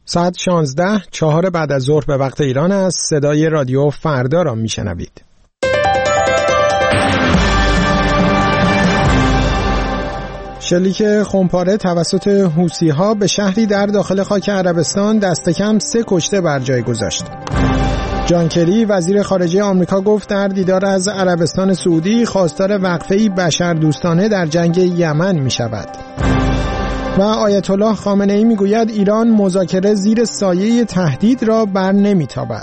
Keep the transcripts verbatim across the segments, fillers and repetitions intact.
ساعت شانزده چهار بعد از ظهر به وقت ایران است. صدای رادیو فردا را میشنوید. شلیک خمپاره توسط حوثی‌ها به شهری در داخل خاک عربستان دست کم سه کشته بر جای گذاشت. جان کری وزیر خارجه آمریکا گفت در دیدار از عربستان سعودی خواستار وقفه‌ای بشردوستانه در جنگ یمن می شود. و آیت الله خامنه‌ای می گوید ایران مذاکره زیر سایه تهدید را بر نمی تابد.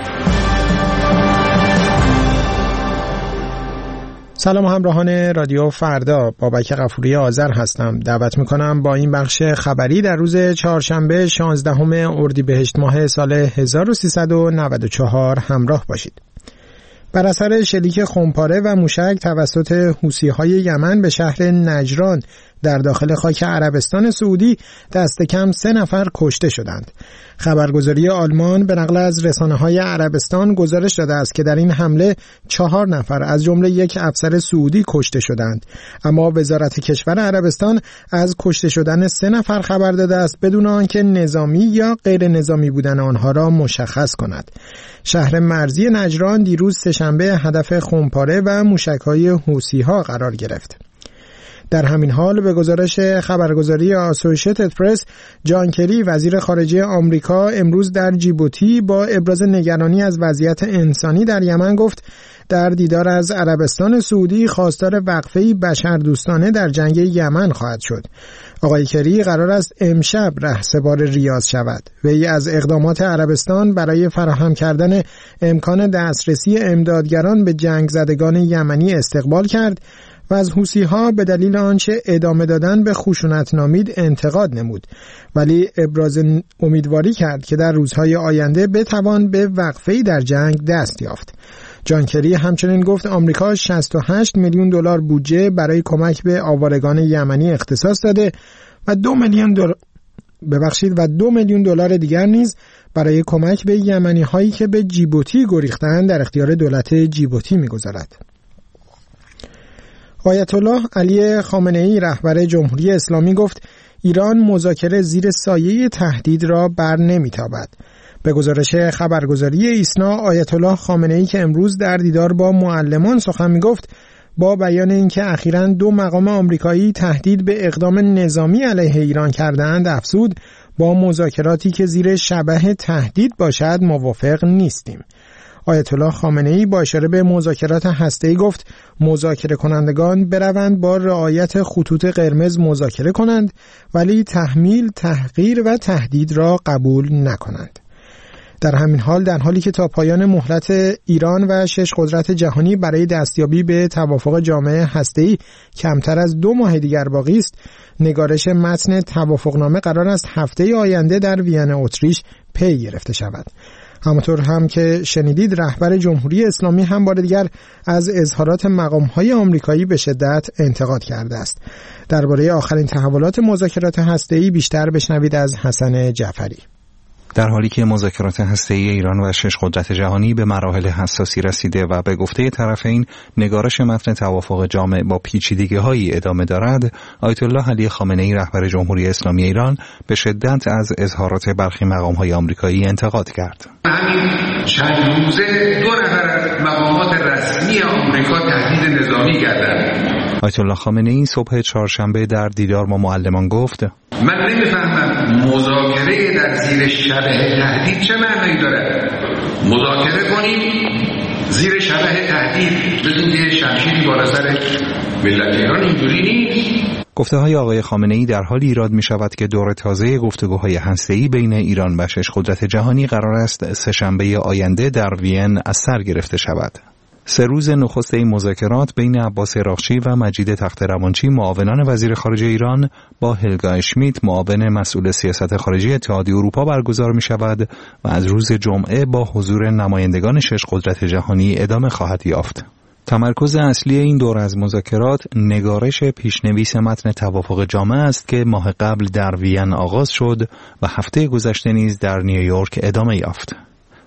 سلام همراهان رادیو فردا، بابک غفوری آذر هستم. دعوت میکنم با این بخش خبری در روز چهارشنبه شانزدهم اردیبهشت ماه سال هزار و سیصد و نود و چهار همراه باشید. بر اثر شلیک خمپاره و موشک توسط حوثی‌های یمن به شهر نجران در داخل خاک عربستان سعودی دست کم سه نفر کشته شدند. خبرگزاری آلمان به نقل از رسانه‌های عربستان گزارش داده است که در این حمله چهار نفر از جمله یک افسر سعودی کشته شدند، اما وزارت کشور عربستان از کشته شدن سه نفر خبر داده است بدون آنکه نظامی یا غیر نظامی بودن آنها را مشخص کند. شهر مرزی نجران دیروز سه‌شنبه هدف خمپاره و موشک‌های حوثی‌ها قرار گرفت. در همین حال به گزارش خبرگزاری آسوشیتد پرس، جان کری وزیر خارجه آمریکا امروز در جیبوتی با ابراز نگرانی از وضعیت انسانی در یمن گفت در دیدار از عربستان سعودی خواستار وقفه‌ای بشردوستانه در جنگ یمن خواهد شد. آقای کری قرار است امشب رهسپار ریاض شود. وی از اقدامات عربستان برای فراهم کردن امکان دسترسی امدادگران به جنگ زدگان یمنی استقبال کرد و از حوثی‌ها به دلیل آنچه ادامه دادن به خشونت نامید انتقاد نمود، ولی ابراز امیدواری کرد که در روزهای آینده بتوان به وقفه‌ای در جنگ دست یافت. جان کری همچنین گفت آمریکا شصت و هشت میلیون دلار بودجه برای کمک به آوارگان یمنی اختصاص داده و دو میلیون دلار ببخشید و دو میلیون دلار دیگر نیز برای کمک به یمنی هایی که به جیبوتی گریختند در اختیار دولت جیبوتی می‌گذارد. آیت الله علی خامنه‌ای رهبر جمهوری اسلامی گفت ایران مذاکره زیر سایه تهدید را بر نمی‌تابد. به گزارش خبرگزاری ایسنا، آیت الله خامنه‌ای که امروز در دیدار با معلمان سخن می‌گفت با بیان اینکه اخیراً دو مقام آمریکایی تهدید به اقدام نظامی علیه ایران کردند افزود با مذاکراتی که زیر شبح تهدید باشد موافق نیستیم. آیت الله خامنه‌ای با اشاره به مذاکرات هسته‌ای گفت مذاکره کنندگان بروند با رعایت خطوط قرمز مذاکره کنند ولی تحمیل، تحقیر و تهدید را قبول نکنند. در همین حال در حالی که تا پایان مهلت ایران و شش قدرت جهانی برای دستیابی به توافق جامعه هسته‌ای کمتر از دو ماه دیگر باقی است، نگارش متن توافقنامه قرار است هفته آینده در وین اتریش پی گرفته شود. همونطور هم که شنیدید رهبر جمهوری اسلامی هم بار دیگر از اظهارات مقام‌های آمریکایی به شدت انتقاد کرده است. درباره آخرین تحولات مذاکرات هسته‌ای بیشتر بشنوید از حسن جعفری. در حالی که مذاکرات هسته‌ای ایران و شش قدرت جهانی به مراحل حساسی رسیده و به گفته طرفین نگارش متن توافق جامع با پیچیدگی‌هایی ادامه دارد، آیت الله علی خامنه‌ای رهبر جمهوری اسلامی ایران به شدت از اظهارات برخی مقام‌های آمریکایی انتقاد کرد. همین چند روزه دو نفر از مقامات رسمی آمریکا تهدید نظامی کردند. آیت الله خامنه‌ای صبح چهارشنبه در دیدار با معلمان گفت من نمیفهمم مذاکره در زیر شبح تهدید چه معنی داره؟ مذاکره کنیم زیر شبح تهدید بدون یه شمشیری بالا سر ملت ایران، اینجوری نیست. گفته های آقای خامنه‌ای در حالی ایراد می شود که دور تازه گفتگوهای هسته‌ای بین ایران و شش قدرت جهانی قرار است سه‌شنبه آینده در وین از سر گرفته شود. سه روز نخست این مذاکرات بین عباس اراغچی و مجید تخت‌روانچی معاونان وزیر خارجه ایران با هلگا اشمیت معاون مسئول سیاست خارجی اتحادیه اروپا برگزار می شود و از روز جمعه با حضور نمایندگان شش قدرت جهانی ادامه خواهد یافت. تمرکز اصلی این دور از مذاکرات نگارش پیشنویس متن توافق جامع است که ماه قبل در وین آغاز شد و هفته گذشته نیز در نیویورک ادامه یافت.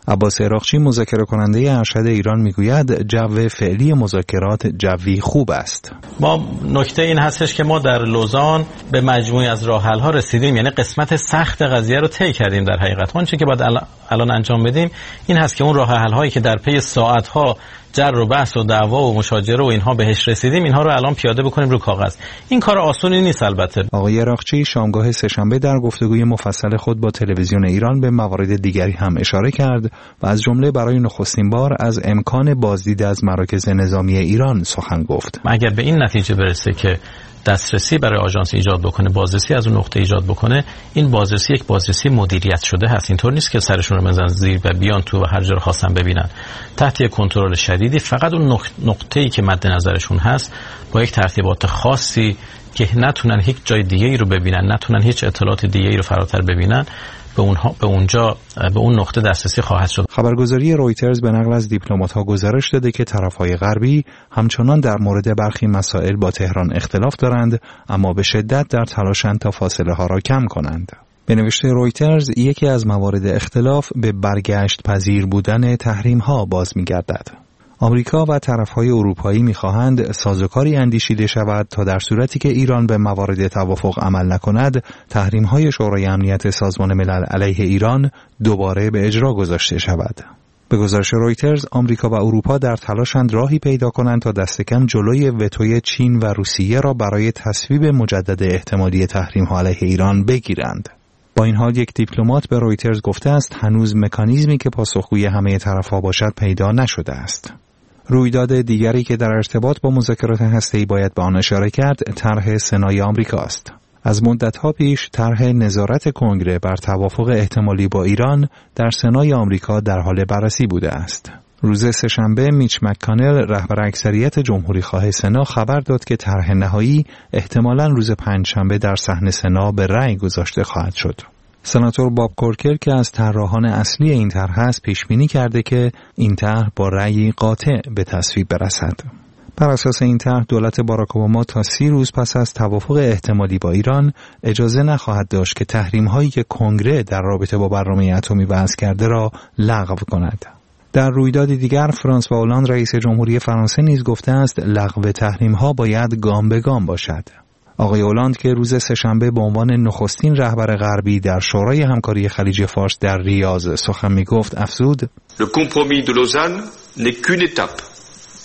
عباس عراقچی مذاکره کننده ارشد ایران میگوید جو فعلی مذاکرات جوی خوب است. ما نکته این هستش که ما در لوزان به مجموعی از راه حل ها رسیدیم، یعنی قسمت سخت قضیه رو طی کردیم. در حقیقت اون چیزی که باید الان انجام بدیم این هست که اون راه حل هایی که در پی ساعت ها جر و بحث و دعوا و مشاجره و اینها بهش رسیدیم اینها رو الان پیاده بکنیم رو کاغذ. این کار آسونی نیست البته. آقای عراقچی شامگاه سه‌شنبه در گفتگوی مفصل خود با تلویزیون ایران به موارد دیگری هم اشاره کرد و از جمله برای نخستین بار از امکان بازدید از مراکز نظامی ایران سخن گفت. اگر به این نتیجه برسه که دسترسی برای آژانس ایجاد بکنه، بازرسی از اون نقطه ایجاد بکنه، این بازرسی یک بازرسی مدیریت شده هست. اینطور نیست که سرشون رو بزنن زیر و بیان تو و هر جا رو خواستن ببینن. تحت یک کنترل شدیدی، فقط اون نقطه‌ای که مد نظرشون هست با یک ترتیبات خاصی که نتونن هیچ جای دیگه ای رو ببینن، نتونن هیچ اطلاعات دیگه ای رو فراتر ببینن، به اونها به اونجا به اون نقطه دسترسی خواهد شد. خبرگزاری رویترز به نقل از دیپلمات‌ها گزارش داده که طرف‌های غربی همچنان در مورد برخی مسائل با تهران اختلاف دارند، اما به شدت در تلاشند تا فاصله‌ها را کم کنند. به نوشته رویترز یکی از موارد اختلاف به برگشت پذیر بودن تحریم‌ها باز می‌گردد. آمریکا و طرف‌های اروپایی می‌خواهند سازوکاری اندیشیده شود تا در صورتی که ایران به موارد توافق عمل نکند، تحریم‌های شورای امنیت سازمان ملل علیه ایران دوباره به اجرا گذاشته شود. به گزارش رویترز، آمریکا و اروپا در تلاشند راهی پیدا کنند تا دست کم جلوی وتوی چین و روسیه را برای تصویب مجدد احتمالی تحریم‌ها علیه ایران بگیرند. با این حال یک دیپلمات به رویترز گفته است هنوز مکانیزمی که پاسخگوی همه طرف‌ها باشد پیدا نشده است. رویداد دیگری که در ارتباط با مذاکرات هسته‌ای باید به آن اشاره کرد، طرح سنای آمریکا است. از مدت‌ها پیش طرح نظارت کنگره بر توافق احتمالی با ایران در سنای آمریکا در حال بررسی بوده است. روز سه‌شنبه میچ مک‌کانل رهبر اکثریت جمهوری‌خواه سنا خبر داد که طرح نهایی احتمالاً روز پنجشنبه در صحن سنا به رأی گذاشته خواهد شد. سناتور باب کورکر که از طراحان اصلی این طرح است پیش بینی کرده که این طرح با رأی قاطع به تصویب برسد. بر اساس این طرح دولت باراک اوباما تا سی روز پس از توافق احتمالی با ایران اجازه نخواهد داشت که تحریم هایی که کنگره در رابطه با برنامه اتمی وضع کرده را لغو کند. در رویداد دیگر فرانسوا هولند رئیس جمهوری فرانسه نیز گفته است لغو تحریم ها باید گام به گام باشد. آقای هولند که روز سه‌شنبه به عنوان نخستین رهبر غربی در شورای همکاری خلیج فارس در ریاض سخن می‌گفت افزود: Le compromis de Lausanne n'est qu'une étape.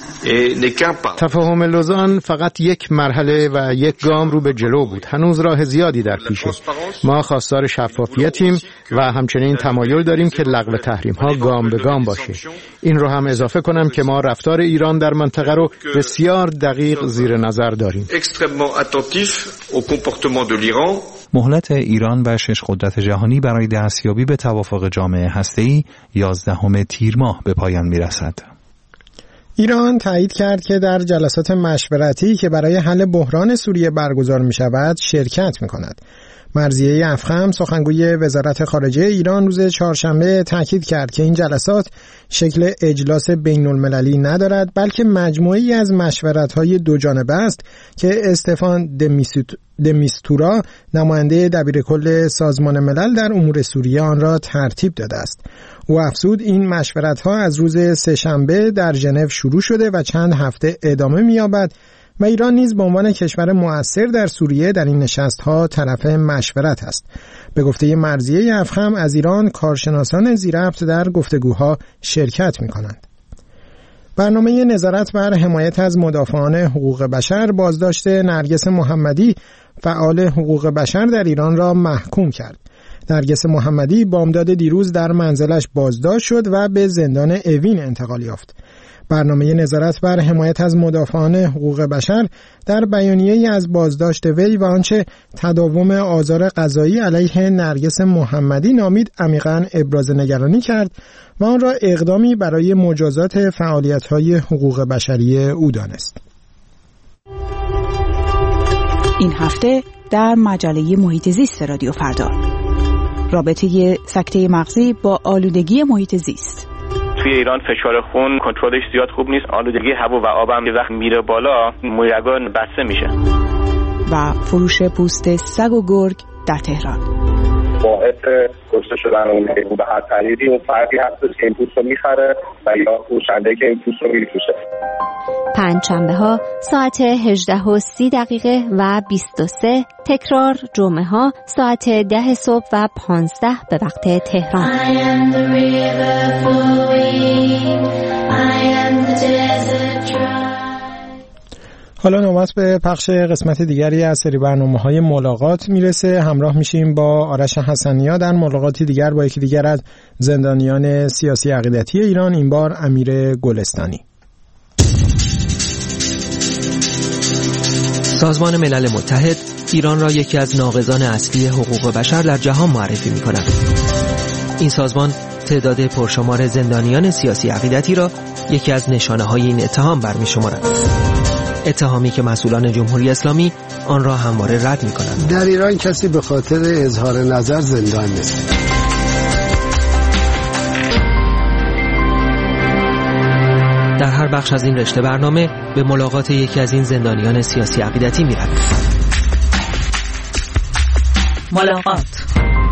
تفاهم لوزان فقط یک مرحله و یک گام رو به جلو بود. هنوز راه زیادی در پیشه. ما خواستار شفافیتیم و همچنین تمایل داریم که لغو تحریم ها گام به گام باشه. این رو هم اضافه کنم که ما رفتار ایران در منطقه رو بسیار دقیق زیر نظر داریم. مهلت ایران و شش قدرت جهانی برای دستیابی به توافق جامعه هسته‌ای یازدهم تیر ماه به پایان میرسد. ایران تایید کرد که در جلسات مشورتی که برای حل بحران سوریه برگزار می شود شرکت می کند. مرضیه افخم سخنگوی وزارت خارجه ایران روز چهارشنبه تاکید کرد که این جلسات شکل اجلاس بین المللی ندارد بلکه مجموعی از مشورت‌های دو جانبه است که استفان دمیستورا نماینده دبیرکل سازمان ملل در امور سوریه آن را ترتیب داده است. او افزود این مشورت‌ها از روز سه‌شنبه در ژنو شروع شده و چند هفته ادامه می‌یابد و ایران نیز به عنوان کشور مؤثر در سوریه در این نشست‌ها طرف مشورت است. به گفته مرضیه افخم از ایران کارشناسان ذی‌ربط در گفتگوها شرکت می‌کنند. برنامه نظارت بر حمایت از مدافعان حقوق بشر بازداشت نرگس محمدی فعال حقوق بشر در ایران را محکوم کرد. نرگس محمدی بامداد دیروز در منزلش بازداشت شد و به زندان اوین انتقال یافت. برنامه نظارت بر حمایت از مدافعان حقوق بشر در بیانیه‌ای از بازداشت وی و آنچه تداوم آزار قضایی علیه نرگس محمدی نامید عمیقاً ابراز نگرانی کرد و آن را اقدامی برای مجازات فعالیت‌های حقوق بشری او دانست. این هفته در مجله محیط زیست رادیو فردا، رابطه سکته مغزی با آلودگی محیط زیست. توی ایران فشار خون کنترلش زیاد خوب نیست. آلودگی هوا و آب هم که وقت میره بالا مویرگان بسته میشه. و فروش پوست سگ و گرگ در تهران. باعث کشته شدن اون حیوان به هر طریقی اون فردی هست که این پوست رو میخره و یا فروشنده که این پوست رو میفروشه. پنجشنبه ها ساعت هجده و سی دقیقه و بیست و سه، تکرار جمعه ها ساعت ده صبح و پانزده به وقت تهران. حالا نوبت به پخش قسمت دیگری از سری برنامه‌های ملاقات میرسه. همراه میشیم با آرش حسنیا در ملاقاتی دیگر با یکی دیگر از زندانیان سیاسی عقیدتی ایران، این بار امیر گلستانی. سازمان ملل متحد ایران را یکی از ناقضان اصلی حقوق بشر در جهان معرفی می‌کند. این سازمان تعداد پرشمار زندانیان سیاسی عقیدتی را یکی از نشانه‌های این اتهام برمی‌شمارد. اتهامی که مسئولان جمهوری اسلامی آن را همواره رد می‌کنند. در ایران کسی به خاطر اظهار نظر زندان نیست. در هر بخش از این رشته برنامه به ملاقات یکی از این زندانیان سیاسی عقیدتی می‌رویم. ملاقات.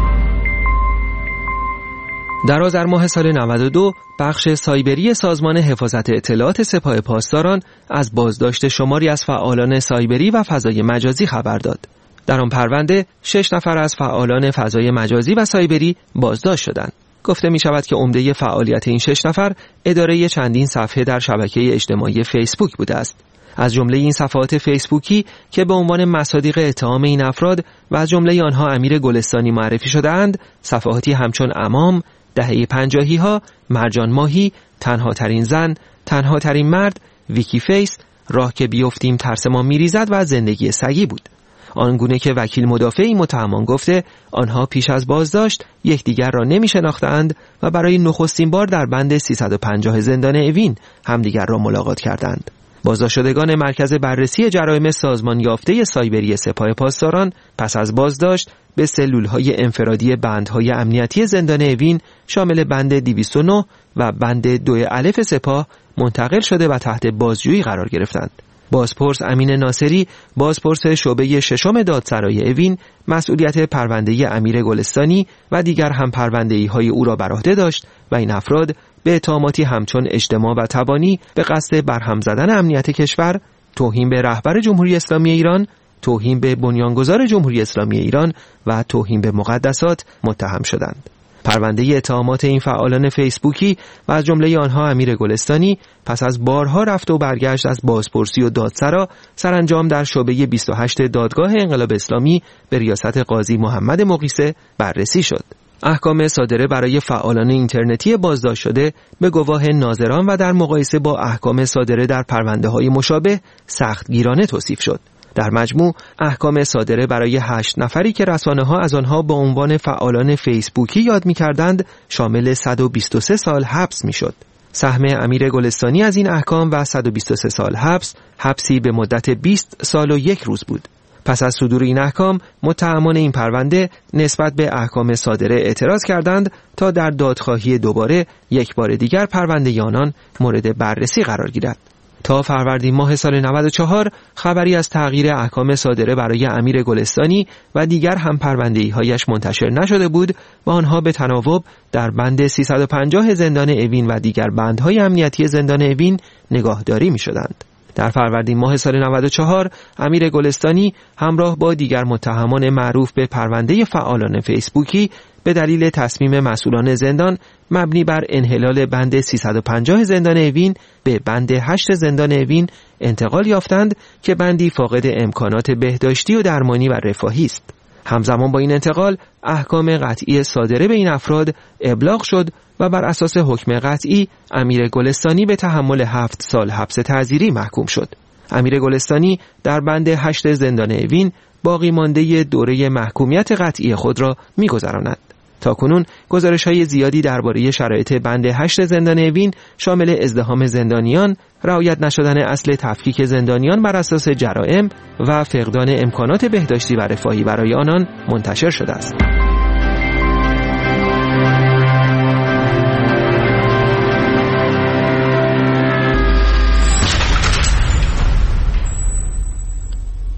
در آذر ماه سال نود و دو بخش سایبری سازمان حفاظت اطلاعات سپاه پاسداران از بازداشت شماری از فعالان سایبری و فضای مجازی خبر داد. در آن پرونده شش نفر از فعالان فضای مجازی و سایبری بازداشت شدند. گفته می شود که عمده فعالیت این شش نفر اداره چندین صفحه در شبکه اجتماعی فیسبوک بوده است. از جمله این صفحات فیسبوکی که به عنوان مصادیق اتهام این افراد و از جمله آنها امیر گلستانی معرفی شده‌اند، صفحاتی همچون امام، دهه پنجاهی ها، مرجان ماهی، تنها ترین زن، تنها ترین مرد، ویکی فیس، راه که بیفتیم ترس ما میریزد و زندگی سگی بود. آنگونه که وکیل مدافع این متهمان گفته آنها پیش از بازداشت یکدیگر را نمی شناختند و برای نخستین بار در بند سیصد و پنجاه زندان اوین همدیگر را ملاقات کردند. بازداشت شدگان مرکز بررسی جرایم سازمان یافته سایبری سپاه پاسداران پس از بازداشت به سلول‌های انفرادی بندهای امنیتی زندان اوین شامل بند دویست و نه و بند دو الف سپاه منتقل شده و تحت بازجویی قرار گرفتند. بازپرس امین ناصری، بازپرس شعبه ششم دادسرای اوین، مسئولیت پرونده امیر گلستانی و دیگر هم پرونده‌های او را بر عهده داشت و این افراد به اتهاماتی همچون اجتماع و تبانی به قصد برهم زدن امنیت کشور، توهین به رهبر جمهوری اسلامی ایران، توهین به بنیانگذار جمهوری اسلامی ایران و توهین به مقدسات متهم شدند. پرونده اتهامات این فعالان فیسبوکی و از جمله آنها امیر گلستانی پس از بارها رفت و برگشت از بازپرسی و دادسرا سرانجام در شعبه بیست و هشت دادگاه انقلاب اسلامی به ریاست قاضی محمد مقیسه بررسی شد. احکام صادره برای فعالان اینترنتی بازداشت شده به گواه ناظران و در مقایسه با احکام صادره در پرونده‌های مشابه سختگیرانه توصیف شد. در مجموع احکام صادره برای هشت نفری که رسانه‌ها از آنها به عنوان فعالان فیسبوکی یاد می‌کردند شامل صد و بیست و سه سال حبس می‌شد. سهم امیر گلستانی از این احکام و صد و بیست و سه سال حبس، حبسی به مدت بیست سال و یک روز بود. پس از صدور این احکام متهمان این پرونده نسبت به احکام صادره اعتراض کردند تا در دادخواهی دوباره یک بار دیگر پرونده آنان مورد بررسی قرار گیرد. تا فروردین ماه سال نود و چهار خبری از تغییر احکام صادره برای امیر گلستانی و دیگر هم پرونده‌هایش منتشر نشده بود و آنها به تناوب در بند سیصد و پنجاه زندان اوین و دیگر بندهای امنیتی زندان اوین نگاهداری می‌شدند. در فروردین ماه سال نود و چهار امیر گلستانی همراه با دیگر متهمان معروف به پرونده فعالان فیسبوکی به دلیل تصمیم مسئولان زندان مبنی بر انحلال بند سیصد و پنجاه زندان اوین به بند هشت زندان اوین انتقال یافتند که بندی فاقد امکانات بهداشتی و درمانی و رفاهی است. همزمان با این انتقال احکام قطعی صادره به این افراد ابلاغ شد و بر اساس حکم قطعی امیر گلستانی به تحمل هفت سال حبس تعزیری محکوم شد. امیر گلستانی در بند هشت زندان اوین باقی مانده دوره محکومیت قطعی خود را می‌گذراند. تاکنون گزارش‌های زیادی درباره شرایط بند هشت زندان اوین شامل ازدحام زندانیان، رعایت نشدن اصل تفکیک زندانیان بر اساس جرائم و فقدان امکانات بهداشتی و رفاهی برای آنان منتشر شده است.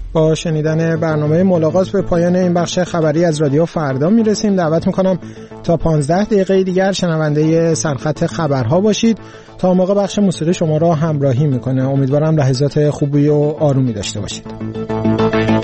با شنیدن برنامه ملاقات به پایان این بخش خبری از رادیو فردا میرسیم. دعوت میکنم تا پانزده دقیقه دیگر شنونده سرخط خبرها باشید. تا موقع بخش موسیقی شما را همراهی میکنه. امیدوارم لحظات خوبی و آرومی داشته باشید.